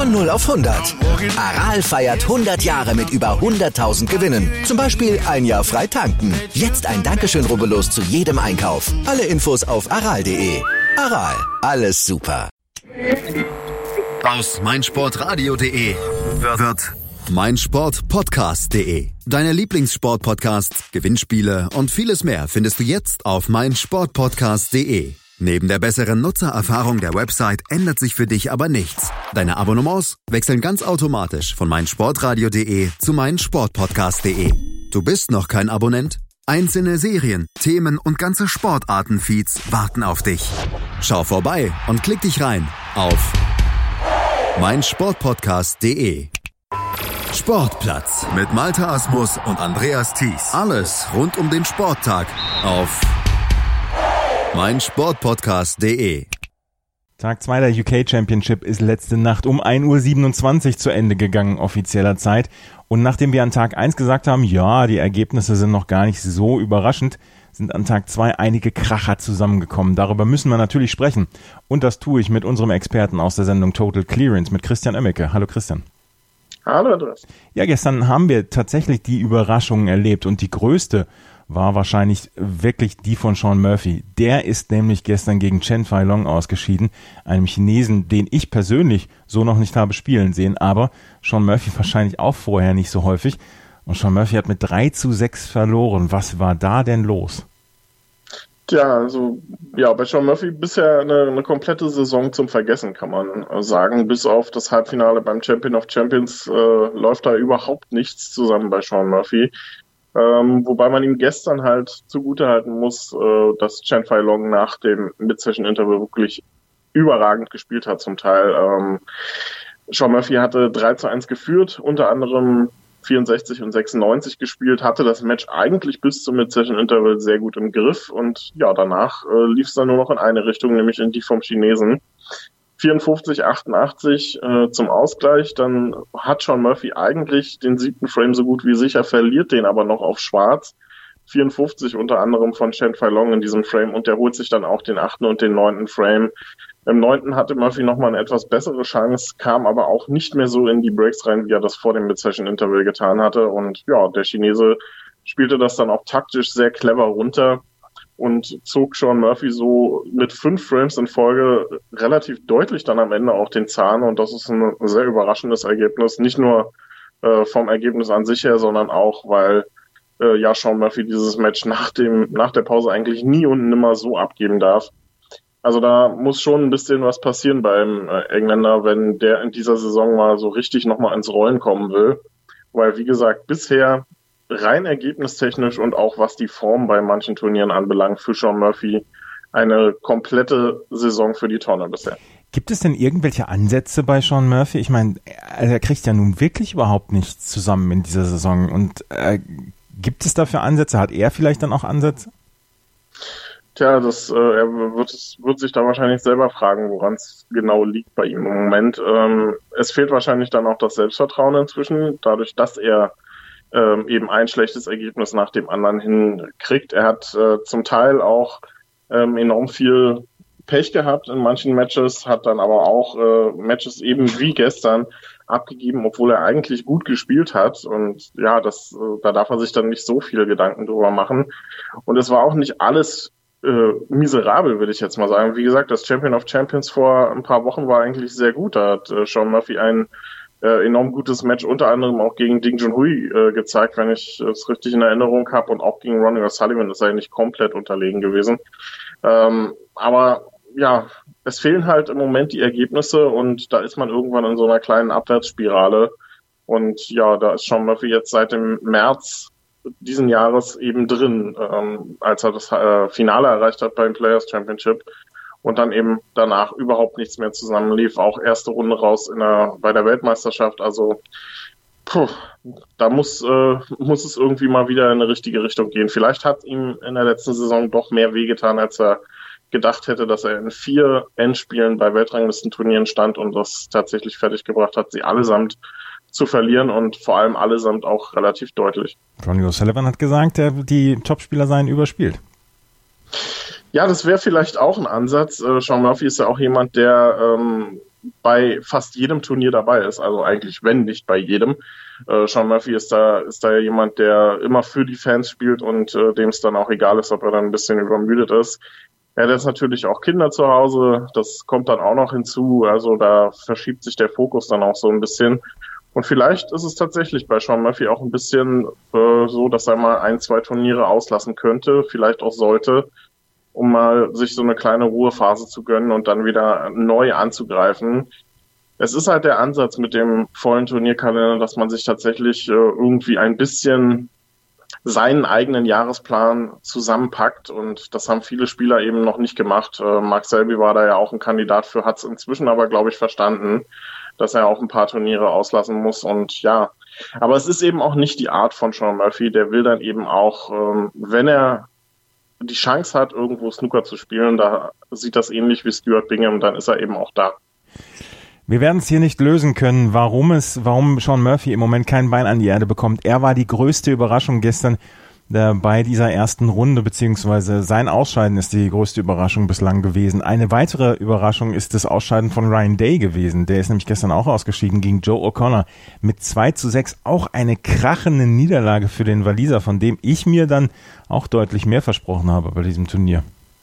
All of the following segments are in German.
Von 0 auf 100. Aral feiert 100 Jahre mit über 100.000 Gewinnen. Zum Beispiel ein Jahr frei tanken. Jetzt ein Dankeschön, rubbellos zu jedem Einkauf. Alle Infos auf aral.de. Aral, alles super. Aus meinsportradio.de wird meinsportpodcast.de. Deine Lieblingssportpodcasts, Gewinnspiele und vieles mehr findest du jetzt auf meinsportpodcast.de. Neben der besseren Nutzererfahrung der Website ändert sich für dich aber nichts. Deine Abonnements wechseln ganz automatisch von meinsportradio.de zu meinsportpodcast.de. Du bist noch kein Abonnent? Einzelne Serien, Themen und ganze Sportarten-Feeds warten auf dich. Schau vorbei und klick dich rein auf meinsportpodcast.de. Sportplatz mit Malte Asmus und Andreas Thies. Alles rund um den Sporttag auf meinsportpodcast.de. Tag 2 der UK Championship ist letzte Nacht um 1:27 Uhr zu Ende gegangen, offizieller Zeit. Und nachdem wir an Tag 1 gesagt haben, ja, die Ergebnisse sind noch gar nicht so überraschend, sind an Tag 2 einige Kracher zusammengekommen. Darüber müssen wir natürlich sprechen. Und das tue ich mit unserem Experten aus der Sendung Total Clearance, mit Christian Oemmeke. Hallo Christian. Hallo Andreas. Ja, gestern haben wir tatsächlich die Überraschungen erlebt und die größte war wahrscheinlich wirklich die von Shaun Murphy. Der ist nämlich gestern gegen Chen Feilong ausgeschieden, einem Chinesen, den ich persönlich so noch nicht habe spielen sehen, aber Shaun Murphy wahrscheinlich auch vorher nicht so häufig. Und Shaun Murphy hat mit 3:6 verloren. Was war da denn los? Tja, also bei Shaun Murphy bisher eine komplette Saison zum Vergessen, kann man sagen. Bis auf das Halbfinale beim Champion of Champions läuft da überhaupt nichts zusammen bei Shaun Murphy. Wobei man ihm gestern halt zugutehalten muss, dass Chen Feilong nach dem Mid-Session-Interview wirklich überragend gespielt hat zum Teil. Shaun Murphy hatte 3:1 geführt, unter anderem 64 und 96 gespielt, hatte das Match eigentlich bis zum Mid-Session-Interval sehr gut im Griff und ja, danach lief es dann nur noch in eine Richtung, nämlich in die vom Chinesen. 54:88 zum Ausgleich, dann hat Shaun Murphy eigentlich den 7. Frame so gut wie sicher, verliert den aber noch auf Schwarz. 54 unter anderem von Chen Feilong in diesem Frame und der holt sich dann auch den 8. und den 9. Frame. Im 9. hatte Murphy nochmal eine etwas bessere Chance, kam aber auch nicht mehr so in die Breaks rein, wie er das vor dem Mid-Session-Interval getan hatte. Und ja, der Chinese spielte das dann auch taktisch sehr clever runter und zog Shaun Murphy so mit 5 Frames in Folge relativ deutlich dann am Ende auch den Zahn. Und das ist ein sehr überraschendes Ergebnis, nicht nur vom Ergebnis an sich her, sondern auch, weil Shaun Murphy dieses Match nach der Pause eigentlich nie und nimmer so abgeben darf. Also da muss schon ein bisschen was passieren beim Engländer, wenn der in dieser Saison mal so richtig nochmal ins Rollen kommen will. Weil, wie gesagt, bisher rein ergebnistechnisch und auch was die Form bei manchen Turnieren anbelangt, für Shaun Murphy eine komplette Saison für die Tonne bisher. Gibt es denn irgendwelche Ansätze bei Shaun Murphy? Ich meine, er kriegt ja nun wirklich überhaupt nichts zusammen in dieser Saison. Und gibt es dafür Ansätze? Hat er vielleicht dann auch Ansätze? Tja, er wird sich da wahrscheinlich selber fragen, woran es genau liegt bei ihm im Moment. Es fehlt wahrscheinlich dann auch das Selbstvertrauen inzwischen, dadurch, dass er eben ein schlechtes Ergebnis nach dem anderen hinkriegt. Er hat zum Teil auch enorm viel Pech gehabt in manchen Matches, hat dann aber auch Matches eben wie gestern abgegeben, obwohl er eigentlich gut gespielt hat. Und ja, da darf er sich dann nicht so viele Gedanken drüber machen. Und es war auch nicht alles miserabel, würde ich jetzt mal sagen. Wie gesagt, das Champion of Champions vor ein paar Wochen war eigentlich sehr gut. Da hat Shaun Murphy ein enorm gutes Match, unter anderem auch gegen Ding Junhui gezeigt, wenn ich es richtig in Erinnerung habe. Und auch gegen Ronnie O'Sullivan ist er nicht komplett unterlegen gewesen. Aber ja, es fehlen halt im Moment die Ergebnisse und da ist man irgendwann in so einer kleinen Abwärtsspirale. Und ja, da ist Shaun Murphy jetzt seit dem März diesen Jahres eben drin, als er das Finale erreicht hat beim Players Championship und dann eben danach überhaupt nichts mehr zusammenlief, auch erste Runde raus bei der Weltmeisterschaft. Also da muss es irgendwie mal wieder in eine richtige Richtung gehen. Vielleicht hat ihm in der letzten Saison doch mehr wehgetan, als er gedacht hätte, dass er in 4 Endspielen bei Weltranglistenturnieren stand und das tatsächlich fertiggebracht hat, sie allesamt zu verlieren und vor allem allesamt auch relativ deutlich. Ronnie O'Sullivan hat gesagt, die Topspieler seien überspielt. Ja, das wäre vielleicht auch ein Ansatz. Shaun Murphy ist ja auch jemand, der bei fast jedem Turnier dabei ist, also eigentlich wenn nicht bei jedem. Sean Murphy ist da ja jemand, der immer für die Fans spielt und dem es dann auch egal ist, ob er dann ein bisschen übermüdet ist. Er hat jetzt natürlich auch Kinder zu Hause, das kommt dann auch noch hinzu, also da verschiebt sich der Fokus dann auch so ein bisschen. Und vielleicht ist es tatsächlich bei Sean Murphy auch ein bisschen so, dass er mal 1-2 Turniere auslassen könnte, vielleicht auch sollte, um mal sich so eine kleine Ruhephase zu gönnen und dann wieder neu anzugreifen. Es ist halt der Ansatz mit dem vollen Turnierkalender, dass man sich tatsächlich irgendwie ein bisschen seinen eigenen Jahresplan zusammenpackt und das haben viele Spieler eben noch nicht gemacht. Mark Selby war da ja auch ein Kandidat für, hat es inzwischen aber, glaube ich, verstanden, dass er auch ein paar Turniere auslassen muss und ja, aber es ist eben auch nicht die Art von Sean Murphy, der will dann eben auch, wenn er die Chance hat, irgendwo Snooker zu spielen, da sieht das ähnlich wie Stuart Bingham, dann ist er eben auch da. Wir werden es hier nicht lösen können, warum Sean Murphy im Moment kein Bein an die Erde bekommt. Er war die größte Überraschung gestern bei dieser ersten Runde, beziehungsweise sein Ausscheiden ist die größte Überraschung bislang gewesen. Eine weitere Überraschung ist das Ausscheiden von Ryan Day gewesen. Der ist nämlich gestern auch ausgeschieden gegen Joe O'Connor mit 2-6. Auch eine krachende Niederlage für den Waliser, von dem ich mir dann auch deutlich mehr versprochen habe bei diesem Turnier.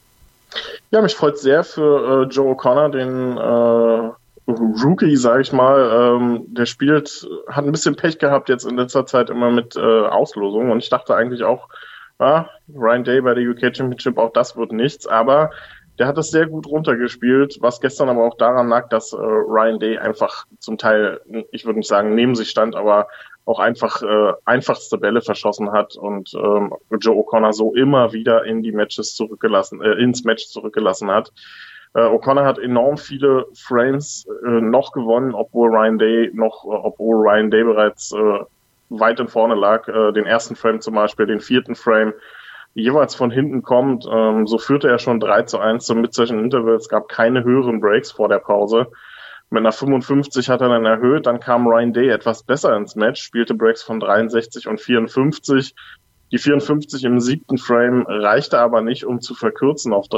Ja, mich freut sehr für Joe O'Connor, den Rookie, sage ich mal, der hat ein bisschen Pech gehabt jetzt in letzter Zeit immer mit Auslosungen und ich dachte eigentlich auch, Ryan Day bei der UK Championship, auch das wird nichts, aber der hat das sehr gut runtergespielt, was gestern aber auch daran lag, dass Ryan Day einfach zum Teil, ich würde nicht sagen neben sich stand, aber auch einfach einfachste Bälle verschossen hat und Joe O'Connor so immer wieder ins Match zurückgelassen hat. O'Connor hat enorm viele Frames noch gewonnen, obwohl Ryan Day bereits weit in vorne lag. Den ersten Frame zum Beispiel, den vierten Frame jeweils von hinten kommt. So führte er schon 3-1 zum Mid-Session Interval. Es gab keine höheren Breaks vor der Pause. Mit einer 55 hat er dann erhöht. Dann kam Ryan Day etwas besser ins Match, spielte Breaks von 63 und 54. Die 54 im 7. Frame reichte aber nicht, um zu verkürzen auf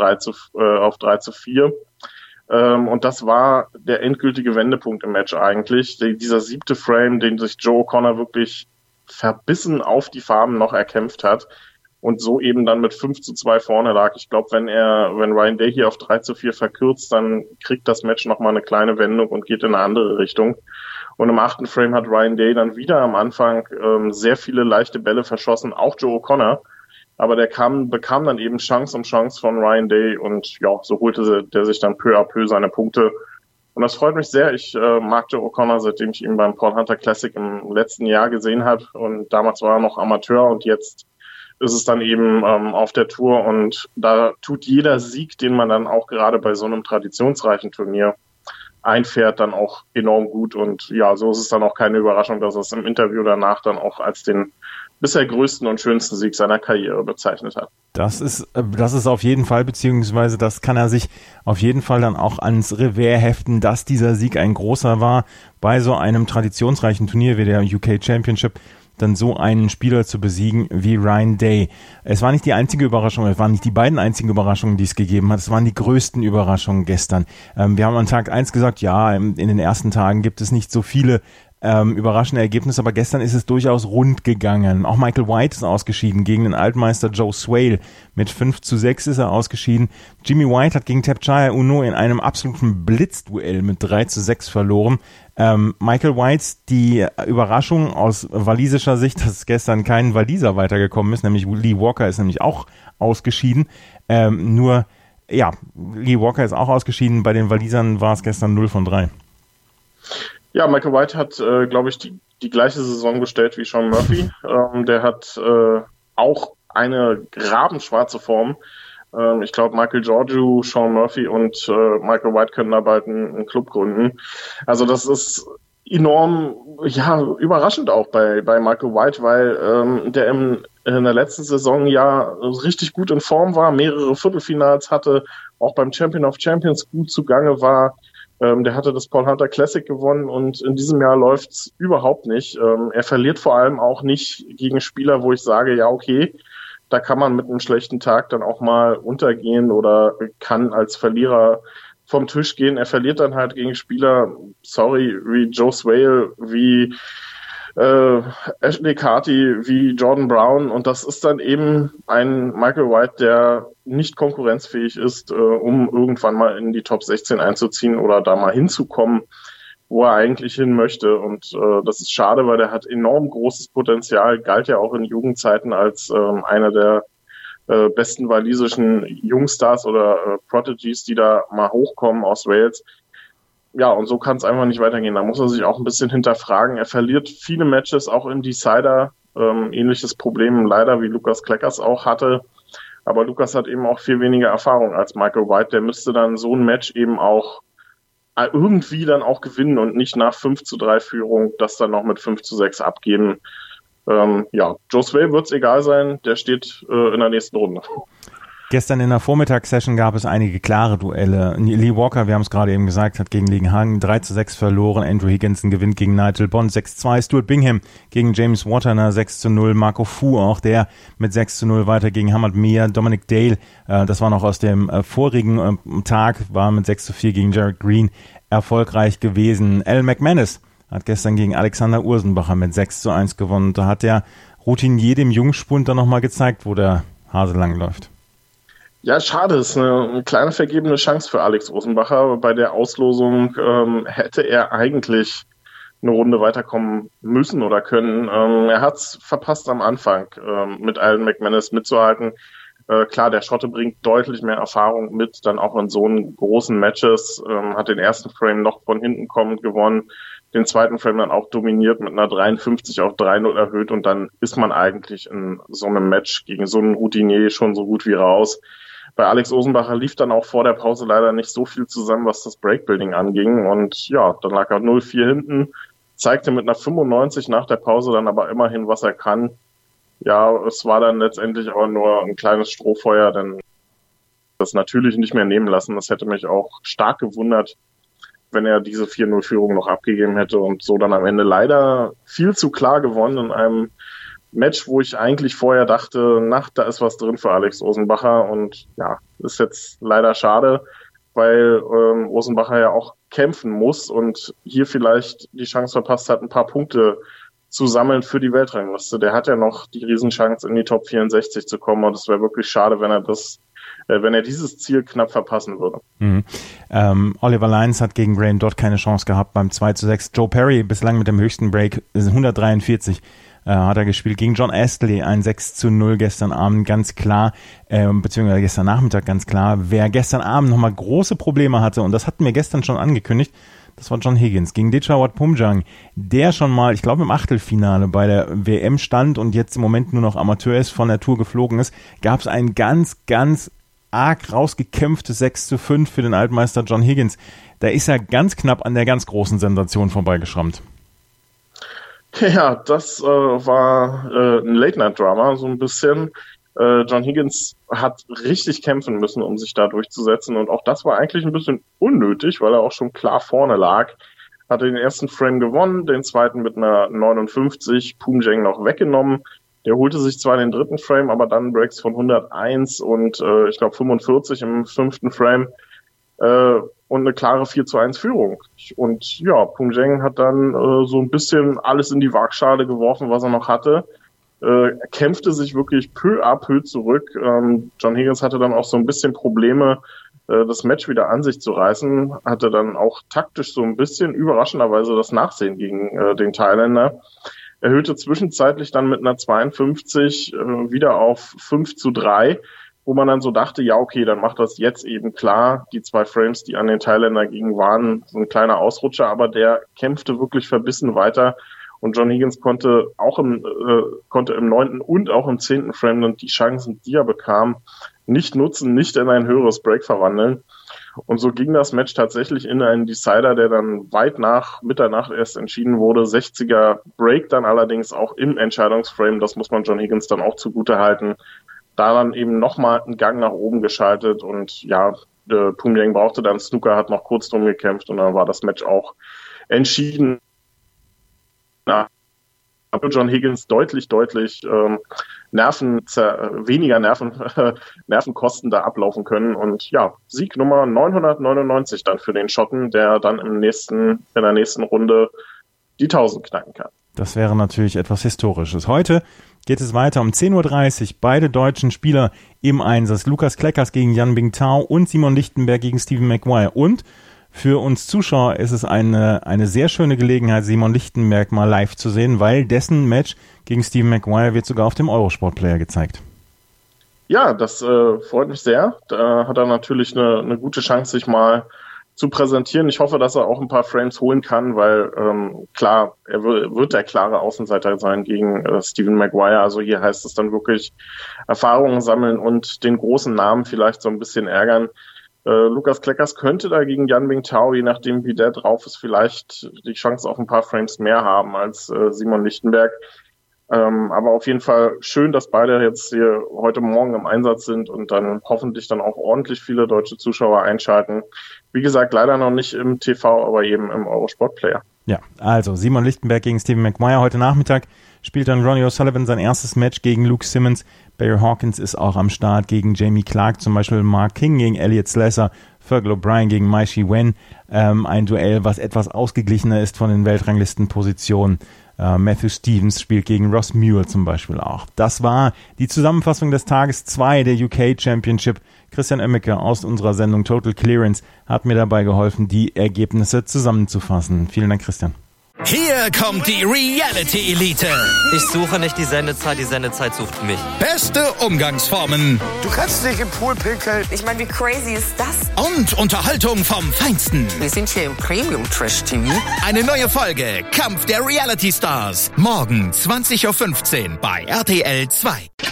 3-4. Und das war der endgültige Wendepunkt im Match eigentlich. Dieser 7. Frame, den sich Joe O'Connor wirklich verbissen auf die Farben noch erkämpft hat und so eben dann mit 5-2 vorne lag. Ich glaube, wenn Ryan Day hier auf 3-4 verkürzt, dann kriegt das Match nochmal eine kleine Wendung und geht in eine andere Richtung. Und im 8. Frame hat Ryan Day dann wieder am Anfang sehr viele leichte Bälle verschossen, auch Joe O'Connor. Aber der bekam dann eben Chance um Chance von Ryan Day und ja, so holte der sich dann peu à peu seine Punkte. Und das freut mich sehr. Ich mag Joe O'Connor, seitdem ich ihn beim Paul Hunter Classic im letzten Jahr gesehen habe. Und damals war er noch Amateur und jetzt ist es dann eben auf der Tour. Und da tut jeder Sieg, den man dann auch gerade bei so einem traditionsreichen Turnier einfährt, dann auch enorm gut und ja, so ist es dann auch keine Überraschung, dass er es im Interview danach dann auch als den bisher größten und schönsten Sieg seiner Karriere bezeichnet hat. Das ist auf jeden Fall, beziehungsweise das kann er sich auf jeden Fall dann auch ans Revers heften, dass dieser Sieg ein großer war bei so einem traditionsreichen Turnier wie der UK Championship, dann so einen Spieler zu besiegen wie Ryan Day. Es war nicht die einzige Überraschung, es waren nicht die beiden einzigen Überraschungen, die es gegeben hat, es waren die größten Überraschungen gestern. Wir haben an Tag 1 gesagt, ja, in den ersten Tagen gibt es nicht so viele überraschende Ergebnisse, aber gestern ist es durchaus rund gegangen. Auch Michael White ist ausgeschieden gegen den Altmeister Joe Swale. Mit 5-6 ist er ausgeschieden. Jimmy White hat gegen Tapchaya Uno in einem absoluten Blitzduell mit 3-6 verloren. Michael White, die Überraschung aus walisischer Sicht, dass gestern kein Waliser weitergekommen ist, nämlich Lee Walker ist nämlich auch ausgeschieden. Lee Walker ist auch ausgeschieden. Bei den Walisern war es gestern 0 von 3. Ja, Michael White hat, glaube ich, die gleiche Saison gestellt wie Sean Murphy. Der hat auch eine rabenschwarze Form. Ich glaube, Michael Georgiou, Sean Murphy und Michael White können da bald einen Club gründen. Also das ist enorm, überraschend auch bei Michael White, weil der in der letzten Saison ja richtig gut in Form war, mehrere Viertelfinals hatte, auch beim Champion of Champions gut zugange war. Der hatte das Paul Hunter Classic gewonnen und in diesem Jahr läuft's überhaupt nicht. Er verliert vor allem auch nicht gegen Spieler, wo ich sage, ja okay, da kann man mit einem schlechten Tag dann auch mal untergehen oder kann als Verlierer vom Tisch gehen. Er verliert dann halt gegen Spieler, wie Joe Swale, wie Ashley Carty, wie Jordan Brown, und das ist dann eben ein Michael White, der nicht konkurrenzfähig ist, um irgendwann mal in die Top 16 einzuziehen oder da mal hinzukommen, wo er eigentlich hin möchte. Und das ist schade, weil der hat enorm großes Potenzial, galt ja auch in Jugendzeiten als einer der besten walisischen Jungstars oder Prodigies, die da mal hochkommen aus Wales. Ja, und so kann es einfach nicht weitergehen. Da muss er sich auch ein bisschen hinterfragen. Er verliert viele Matches, auch im Decider. Ähnliches Problem leider, wie Lukas Kleckers auch hatte. Aber Lukas hat eben auch viel weniger Erfahrung als Michael White. Der müsste dann so ein Match eben auch irgendwie dann auch gewinnen und nicht nach 5-3 Führung das dann noch mit 5-6 abgeben. Joe Swale wird es egal sein. Der steht in der nächsten Runde. Gestern in der Vormittagssession gab es einige klare Duelle. Lee Walker, wir haben es gerade eben gesagt, hat gegen Lee Hang 3-6 verloren. Andrew Higginson gewinnt gegen Nigel Bond 6-2. Stuart Bingham gegen James Waterner 6-0. Marco Fu, auch der mit 6-0 weiter gegen Hamad Mir. Dominic Dale, das war noch aus dem vorigen Tag, war mit 6-4 gegen Jared Green erfolgreich gewesen. Alan McManus hat gestern gegen Alexander Ursenbacher mit 6-1 gewonnen. Da hat der Routinier dem Jungspund dann nochmal gezeigt, wo der Hase langläuft. Ja, schade, ist eine kleine vergebene Chance für Alex Ursenbacher. Bei der Auslosung hätte er eigentlich eine Runde weiterkommen müssen oder können. Er hat es verpasst am Anfang, mit Alan McManus mitzuhalten. Klar, der Schotte bringt deutlich mehr Erfahrung mit, dann auch in so großen Matches. Hat den ersten Frame noch von hinten kommend gewonnen, den zweiten Frame dann auch dominiert mit einer 53 auf 3-0 erhöht, und dann ist man eigentlich in so einem Match gegen so einen Routinier schon so gut wie raus. Bei Alex Ursenbacher lief dann auch vor der Pause leider nicht so viel zusammen, was das Breakbuilding anging. Und ja, dann lag er 0-4 hinten, zeigte mit einer 95 nach der Pause dann aber immerhin, was er kann. Ja, es war dann letztendlich aber nur ein kleines Strohfeuer, denn das natürlich nicht mehr nehmen lassen. Das hätte mich auch stark gewundert, wenn er diese 4-0-Führung noch abgegeben hätte und so dann am Ende leider viel zu klar gewonnen in einem Match, wo ich eigentlich vorher dachte, da ist was drin für Alex Ursenbacher, und ja, ist jetzt leider schade, weil Ursenbacher ja auch kämpfen muss und hier vielleicht die Chance verpasst hat, ein paar Punkte zu sammeln für die Weltrangliste. Der hat ja noch die Riesenchance, in die Top 64 zu kommen, und es wäre wirklich schade, wenn er dieses Ziel knapp verpassen würde. Oliver Lyons hat gegen Graham Dodd keine Chance gehabt beim 2-6. Joe Perry bislang mit dem höchsten Break, 143 hat er gespielt gegen John Astley, ein 6-0 gestern Abend, ganz klar, beziehungsweise gestern Nachmittag ganz klar. Wer gestern Abend nochmal große Probleme hatte, und das hatten wir gestern schon angekündigt, das war John Higgins gegen Dechawat Pumjang, der schon mal, ich glaube im Achtelfinale bei der WM stand und jetzt im Moment nur noch Amateur ist, von der Tour geflogen ist, gab es ein ganz, ganz arg rausgekämpftes 6-5 für den Altmeister John Higgins. Da ist er ganz knapp an der ganz großen Sensation vorbeigeschrammt. Ja, das war ein Late-Night-Drama, so ein bisschen. John Higgins hat richtig kämpfen müssen, um sich da durchzusetzen, und auch das war eigentlich ein bisschen unnötig, weil er auch schon klar vorne lag. Hatte den ersten Frame gewonnen, den zweiten mit einer 59, Pumjang noch weggenommen. Der holte sich zwar den dritten Frame, aber dann Breaks von 101 und ich glaube 45 im fünften Frame. Und eine klare 4-1 Führung. Und ja, Pumjang hat dann so ein bisschen alles in die Waagschale geworfen, was er noch hatte. Kämpfte sich wirklich peu à peu zurück. John Higgins hatte dann auch so ein bisschen Probleme, das Match wieder an sich zu reißen. Hatte dann auch taktisch so ein bisschen überraschenderweise das Nachsehen gegen den Thailänder. Erhöhte zwischenzeitlich dann mit einer 52 wieder auf 5-3. Wo man dann so dachte, ja okay, dann macht das jetzt eben klar. Die 2 Frames, die an den Thailänder gingen, waren so ein kleiner Ausrutscher, aber der kämpfte wirklich verbissen weiter. Und John Higgins konnte im 9. und auch im 10. Frame dann die Chancen, die er bekam, nicht nutzen, nicht in ein höheres Break verwandeln. Und so ging das Match tatsächlich in einen Decider, der dann weit nach Mitternacht erst entschieden wurde. 60er Break dann allerdings auch im Entscheidungsframe. Das muss man John Higgins dann auch zugute halten. Da dann eben nochmal einen Gang nach oben geschaltet, und ja, Pumjang brauchte dann Snooker, hat noch kurz drum gekämpft, und dann war das Match auch entschieden. aber John Higgins deutlich weniger Nervenkosten da ablaufen können. Und ja, Sieg Nummer 999 dann für den Schotten, der dann in der nächsten Runde die 1000 knacken kann. Das wäre natürlich etwas Historisches. Heute geht es weiter um 10.30 Uhr. Beide deutschen Spieler im Einsatz. Lukas Kleckers gegen Yan Bingtao und Simon Lichtenberg gegen Stephen Maguire. Und für uns Zuschauer ist es eine sehr schöne Gelegenheit, Simon Lichtenberg mal live zu sehen, weil dessen Match gegen Stephen Maguire wird sogar auf dem Eurosport-Player gezeigt. Ja, das freut mich sehr. Da hat er natürlich eine gute Chance, sich mal zu präsentieren. Ich hoffe, dass er auch ein paar Frames holen kann, weil klar, er wird der klare Außenseiter sein gegen Stephen Maguire. Also hier heißt es dann wirklich Erfahrungen sammeln und den großen Namen vielleicht so ein bisschen ärgern. Lukas Kleckers könnte da gegen Yan Bingtao, je nachdem wie der drauf ist, vielleicht die Chance auf ein paar Frames mehr haben als Simon Lichtenberg. Aber auf jeden Fall schön, dass beide jetzt hier heute Morgen im Einsatz sind und dann hoffentlich dann auch ordentlich viele deutsche Zuschauer einschalten. Wie gesagt, leider noch nicht im TV, aber eben im Eurosport-Player. Ja, also Simon Lichtenberg gegen Stephen Maguire. Heute Nachmittag spielt dann Ronnie O'Sullivan sein erstes Match gegen Luke Simmons. Barry Hawkins ist auch am Start gegen Jamie Clark, zum Beispiel Mark King gegen Elliot Slesser, Fergal O'Brien gegen Maishi Wen. Ein Duell, was etwas ausgeglichener ist von den Weltranglistenpositionen. Matthew Stevens spielt gegen Ross Muir zum Beispiel auch. Das war die Zusammenfassung des Tages 2 der UK Championship. Christian Oemmeke aus unserer Sendung Total Clearance hat mir dabei geholfen, die Ergebnisse zusammenzufassen. Vielen Dank, Christian. Hier kommt die Reality Elite. Ich suche nicht die Sendezeit sucht mich. Beste Umgangsformen. Du kannst nicht im Pool pinkeln. Ich meine, wie crazy ist das? Und Unterhaltung vom Feinsten. Wir sind hier im Premium-Trash-TV. Eine neue Folge Kampf der Reality Stars. Morgen 20.15 Uhr bei RTL 2.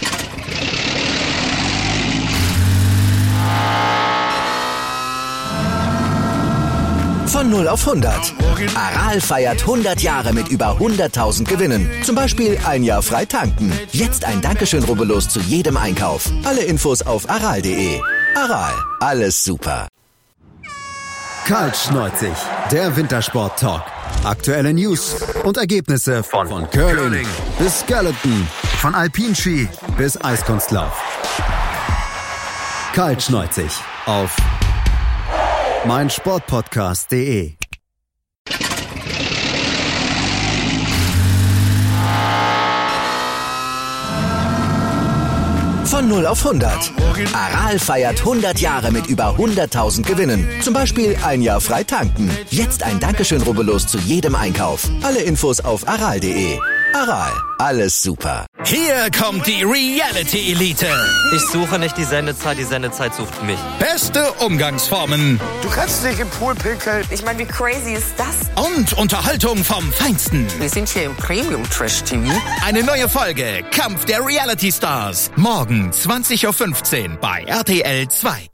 Von 0 auf 100. Aral feiert 100 Jahre mit über 100.000 Gewinnen. Zum Beispiel ein Jahr frei tanken. Jetzt ein Dankeschön, rubbellos zu jedem Einkauf. Alle Infos auf aral.de. Aral, alles super. Kaltschneuzig, der Wintersport-Talk. Aktuelle News und Ergebnisse von Curling bis Skeleton, von Alpinski bis Eiskunstlauf. Kaltschneuzig auf meinsportpodcast.de. Von 0 auf 100. Aral feiert 100 Jahre mit über 100.000 Gewinnen. Zum Beispiel ein Jahr frei tanken. Jetzt ein Dankeschön, rubbellos zu jedem Einkauf. Alle Infos auf aral.de. Aral, alles super. Hier kommt die Reality Elite. Ich suche nicht die Sendezeit sucht mich. Beste Umgangsformen. Du kannst nicht im Pool pinkeln. Ich meine, wie crazy ist das? Und Unterhaltung vom Feinsten. Wir sind hier im Premium-Trash-TV. Eine neue Folge Kampf der Reality Stars. Morgen 20.15 Uhr bei RTL 2.